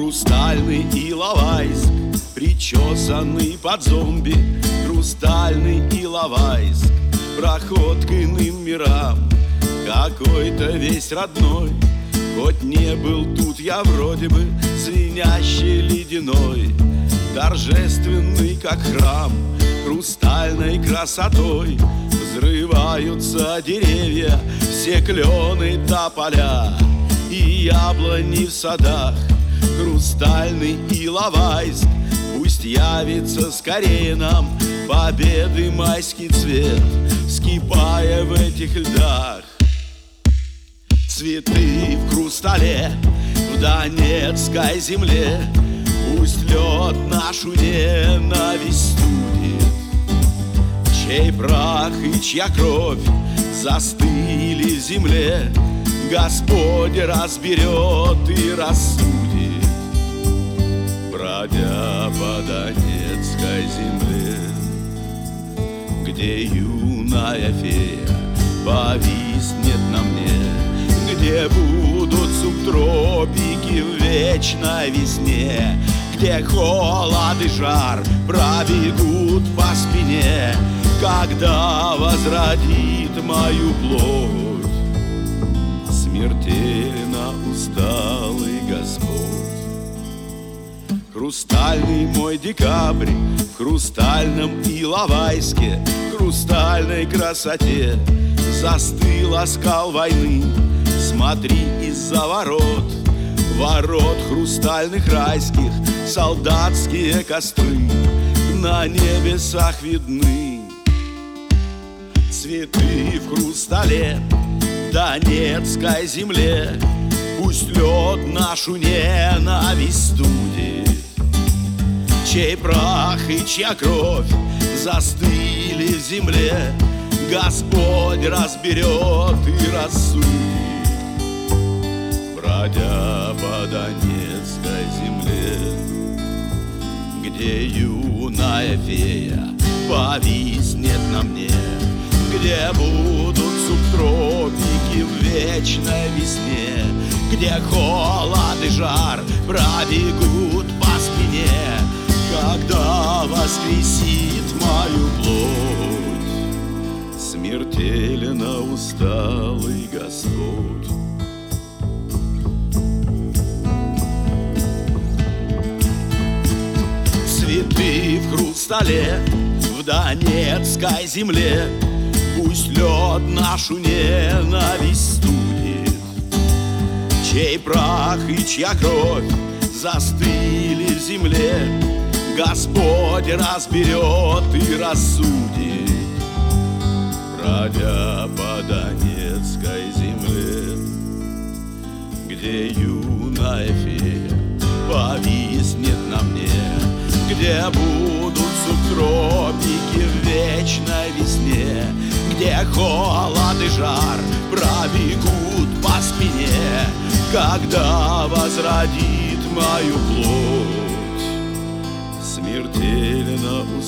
Хрустальный Иловайск, причесанный под зомби. Хрустальный Иловайск, проход к иным мирам, какой-то весь родной. Хоть не был тут я вроде бы звенящий ледяной, торжественный, как храм, хрустальной красотой. Взрываются деревья, все клены, тополя и яблони в садах. Хрустальный Иловайск, пусть явится скорее нам победы майский цвет, вскипая в этих льдах. Цветы в хрустале, в донецкой земле, пусть лед нашу ненависть студит. Чей прах и чья кровь застыли в земле, Господь разберет и рассудит. Бродя по донецкой земле, где юная фея повиснет на мне, где будут субтропики в вечной весне, где холод и жар пробегут по спине, когда возродит мою плоть смертельно усталый Господь. Хрустальный мой декабрь в хрустальном Иловайске, в хрустальной красоте застыл оскал войны. Смотри из-за ворот, ворот хрустальных райских, солдатские костры на небесах видны. Цветы в хрустале, донецкой земле, пусть лед нашу ненависть студит. Чей прах и чья кровь застыли в земле, Господь разберет и рассудит. Бродя по донецкой земле, где юная фея повиснет на мне, где будут субтропики в вечной весне, где холод и жар пробегут по спине, когда воскресит мою плоть смертельно усталый Господь. Цветы в хрустале, в донецкой земле, пусть лед нашу ненависть студит. Чей прах и чья кровь застыли в земле, Господь разберет и рассудит. Бродя по донецкой земле, где юная фея повиснет на мне, где будут субтропики в вечной весне, где холод и жар пробегут по спине, когда возродит мою плоть смертельно